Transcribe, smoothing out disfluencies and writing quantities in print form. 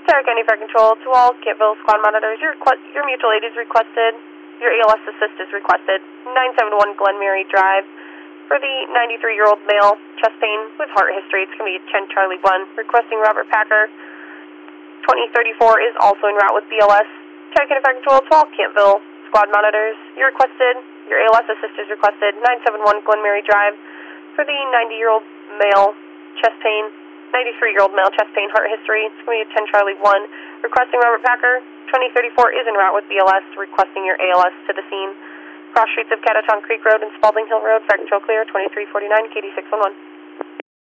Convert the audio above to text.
Sarah County Fire Control to all Cantville squad monitors. Your mutual aid is requested. Your ALS assist is requested. 971 Glen Mary Drive. For the 93-year-old male, chest pain with heart history, it's going to be 10 Charlie 1. Requesting Robert Packer. 2034 is also en route with BLS. Sarah County Fire Control to all Cantville squad monitors. You're requested. Your ALS assist is requested. 971 Glen Mary Drive. For the 90-year-old male, chest pain. 93-year-old male, chest pain, heart history. It's going to be a 10 Charlie 1. Requesting Robert Packer. 2034 is en route with BLS. Requesting your ALS to the scene. Cross streets of Catachong Creek Road and Spalding Hill Road. Fire Control clear. 2349, KD 611.